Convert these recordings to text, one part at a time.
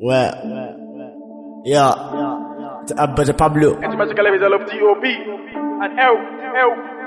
Well, yeah, تأبد Pablo. Anti Magic Elevator, I love DOB and LB.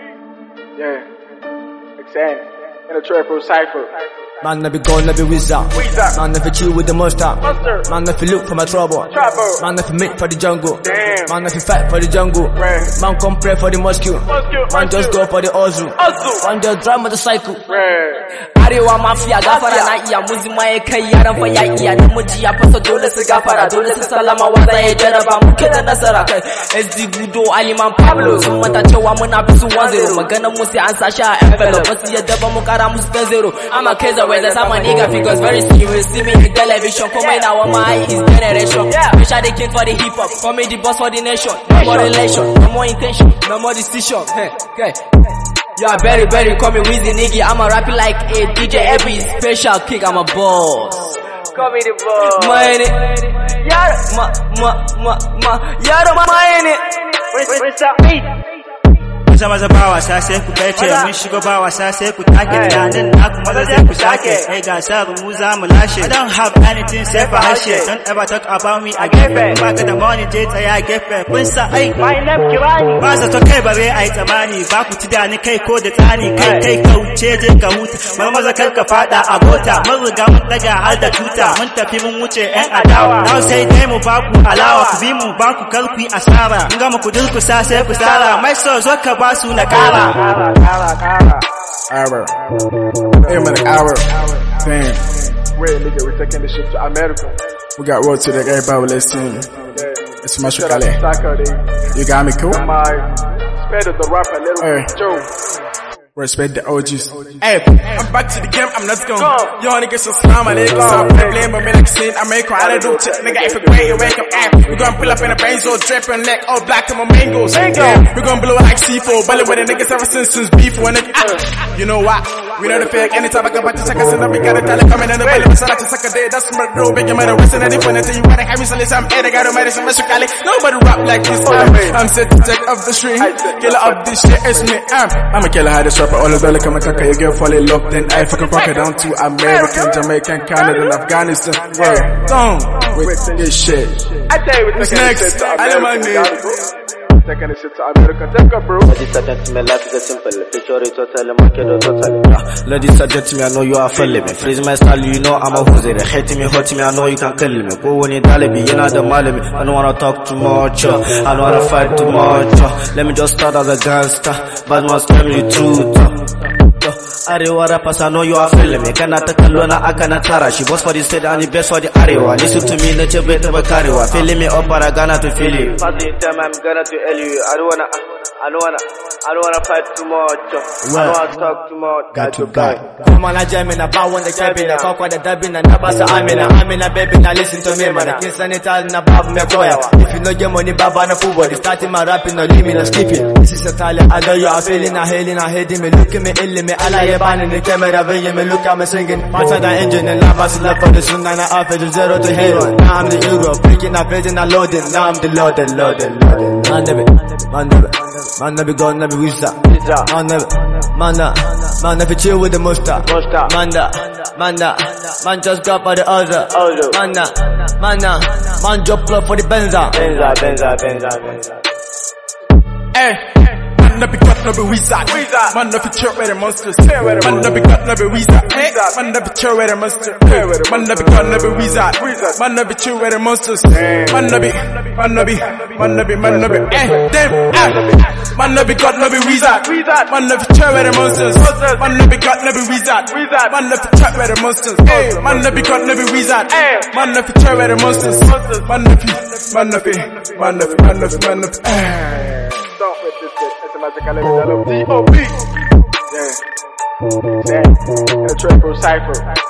Yeah, exactly. In a triple cipher. Man, I be gone, I be wizard. Man, if I chill with the monster. Man, if I look for my trouble. Man, if I make for the jungle. Man, if I fight for the jungle. Man, come pray for the mosque. Man, just go for the Ozu. Man, just drive motorcycle. Arewa mafia gafara na iya muzima ya kai yaran fa ya iya namiji ya fasa dole su gafara dole su salama wanda ya jaraba muke da nasara kai SD Budo Aliman Pablo sun mata cewa muna bisu 1-0 maganar mu sai an sashi a envelope wasu yadda ba mu kara musu ta 0 I'm a case where the sama nigga figures very serious see me in television come in our my is generation special the king for the hip hop for me the boss for the nation no more relation no more intention no more decision okay. You are very, very coming with the nigga. I'm a rapping like a DJ every special kick. I'm a boss. Call me the boss. Money. Yada money. Where's that beat? Maza ba wasa sai ku kai ce mun shiga ba wasa sai ku take tunanin naku maza sai ku sake kai ga sabu mu za mu lashe I don't have anything sai fa hashe don't ever talk about me again ba ka da money je tsaya gefe kun sa ai My name Kirani. ba za to kai bare ai tsamani ba ku ci da ni kai ko da tsani kai kauce je ka huta maza kar ka fada a gota mun riga mun daga har da tuta mun tafi mun wuce yan adawa now sai dai mu ba ku alawa ku bi mu ba ku karfi asara mun ga mu ku durkusa sai ku sara mai so zo ka su na kara. Hour. Hey man, hour. Damn. Wait, nigga, we're taking this shit to America. We got road to the everybody listen. It's my Shout out to Saka, You got me cool? My Spade the rapper, little Joe. Respect the OGs. Hey, I'm back to the game, I'm not gone. Yo, niggas, so slam, I stop blame, but me like sin, I make I do shit, nigga, if a great, wake up, we gon' pull up in a benzo, dripping neck, all black to my mangoes. We gon' blow like C4, belly with the niggas ever since beef, when it, you know what? We know the fake, anytime I go back to seconds, and we got a tele coming in the belly, but I suck a day, that's my bro, big matter, what's in the different, you wanna have me, so listen, I'm I got a medicine, nobody rap like this, I'm set to take off the street, killer of this shit, it's me, I'm a killer, how this rapper, all of the come and talk, your girl fall in love, then I fucking rock it down to American, Jamaican, Canada, and Afghanistan, well, don't, with this shit. I tell you what's next, I know my name. Taking this shit to America, take up, bro. Ladies and gentlemen, life is a simple. Picture it total, market or total. Ladies and gentlemen, I know you are feeling me. Freeze my style, you know I'm a who's it. Hate me, hurt me, I know you can kill me. Go when you dalibi, you're not the malami. I don't wanna talk too much, I don't wanna fight too much. Let me just start as a gangster, but must tell me the truth. Arewa rappers, I know you are feeling me. Kana ta kallo na aka na tara shi. Boss for the state and the best for the Arewa. Listen to me, na ce bai taba karewa. Feeling me up, but I gonna to feel you. Past the time, I'm gonna to tell you. I don't wanna fight too much. I don't wanna talk too much. Got to die. Come on, I jam in a bar when the cabin, I fuck with the dubbing, and Nabasa, I'm in a baby, now listen to me, man. I can't send it out in a bar, me boy. If you know your money, Baba, no football. Starting my rapping, no leave me, no skipping. This is a talent, I know you are feeling, I hailing, I hating me, look at me, illing me, I like in the camera, vision me, look at me singing. Faster than engine, and I'm busting up for the soon, and I offer the 0 to hero. Now I'm the hero, breaking up, vision, and loading. Now I'm the loaded. Man, never gone, never wish that. Man, never chill with the musta. Man, just got for the other. Man, drop love for the Benza. Hey. Man no be cut, no be wizard. Man no be chill with the monsters. Man no be cut, no be wizard. Man no be chill with the monsters. Man no be cut, no be wizard. Man no be chill with the monsters. Man no be. Damn. Man no be cut, no be wizard. Man no be chill with the monsters. Man no be cut, no be wizard. Man no be chill with the monsters. Man no be cut, no be wizard. Man no be chill with the monsters. Man no be. Don't with this shit. It's a Magic Elevator, DOB. Yeah. In a triple cipher.